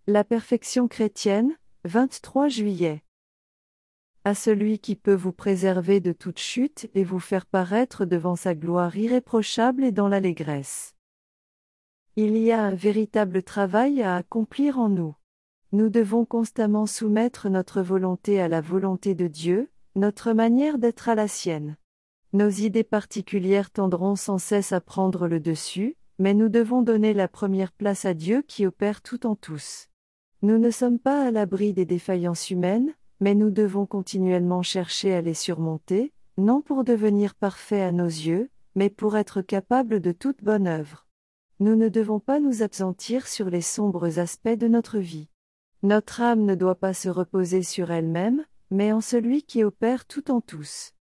La perfection chrétienne, 23 juillet. À celui qui peut vous préserver de toute chute et vous faire paraître devant sa gloire irréprochable et dans l'allégresse. Il y a un véritable travail à accomplir en nous. Nous devons constamment soumettre notre volonté à la volonté de Dieu, notre manière d'être à la sienne. Nos idées particulières tendront sans cesse à prendre le dessus, mais nous devons donner la première place à Dieu qui opère tout en tous. Nous ne sommes pas à l'abri des défaillances humaines, mais nous devons continuellement chercher à les surmonter, non pour devenir parfaits à nos yeux, mais pour être capables de toute bonne œuvre. Nous ne devons pas nous appesantir sur les sombres aspects de notre vie. Notre âme ne doit pas se reposer sur elle-même, mais en celui qui opère tout en tous.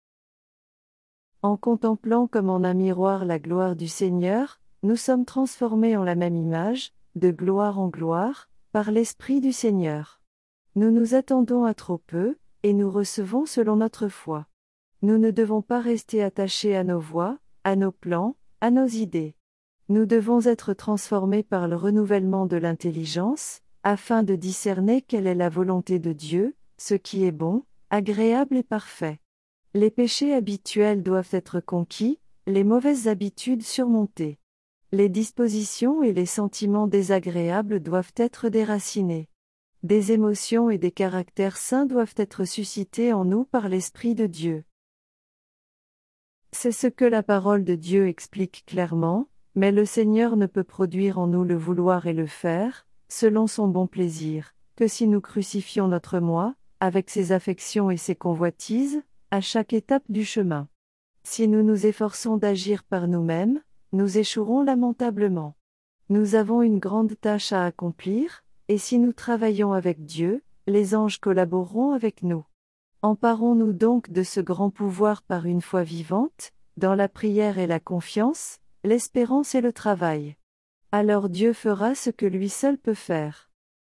En contemplant comme en un miroir la gloire du Seigneur, nous sommes transformés en la même image, de gloire en gloire, par l'Esprit du Seigneur. Nous nous attendons à trop peu, et nous recevons selon notre foi. Nous ne devons pas rester attachés à nos voies, à nos plans, à nos idées. Nous devons être transformés par le renouvellement de l'intelligence, afin de discerner quelle est la volonté de Dieu, ce qui est bon, agréable et parfait. Les péchés habituels doivent être conquis, les mauvaises habitudes surmontées. Les dispositions et les sentiments désagréables doivent être déracinés. Des émotions et des caractères saints doivent être suscités en nous par l'Esprit de Dieu. C'est ce que la parole de Dieu explique clairement, mais le Seigneur ne peut produire en nous le vouloir et le faire, selon son bon plaisir, que si nous crucifions notre moi, avec ses affections et ses convoitises, à chaque étape du chemin. Si nous nous efforçons d'agir par nous-mêmes, nous échouerons lamentablement. Nous avons une grande tâche à accomplir, et si nous travaillons avec Dieu, les anges collaboreront avec nous. Emparons-nous donc de ce grand pouvoir par une foi vivante, dans la prière et la confiance, l'espérance et le travail. Alors Dieu fera ce que lui seul peut faire.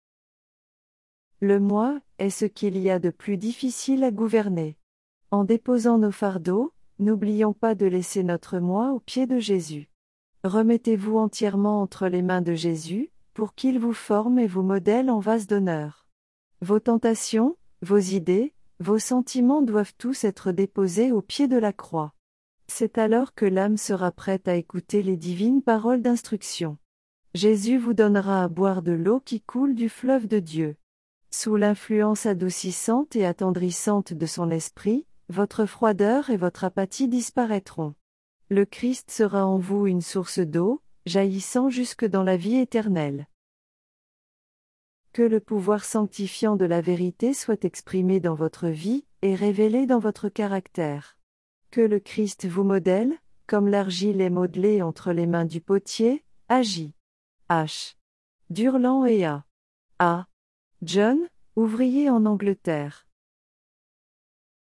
Le moi est ce qu'il y a de plus difficile à gouverner. En déposant nos fardeaux, n'oublions pas de laisser notre moi aux pieds de Jésus. Remettez-vous entièrement entre les mains de Jésus, pour qu'il vous forme et vous modèle en vase d'honneur. Vos tentations, vos idées, vos sentiments doivent tous être déposés au pied de la croix. C'est alors que l'âme sera prête à écouter les divines paroles d'instruction. Jésus vous donnera à boire de l'eau qui coule du fleuve de Dieu. Sous l'influence adoucissante et attendrissante de son esprit, votre froideur et votre apathie disparaîtront. Le Christ sera en vous une source d'eau, jaillissant jusque dans la vie éternelle. Que le pouvoir sanctifiant de la vérité soit exprimé dans votre vie, et révélé dans votre caractère. Que le Christ vous modèle, comme l'argile est modelée entre les mains du potier, J. H. Durland et A. John, ouvrier en Angleterre.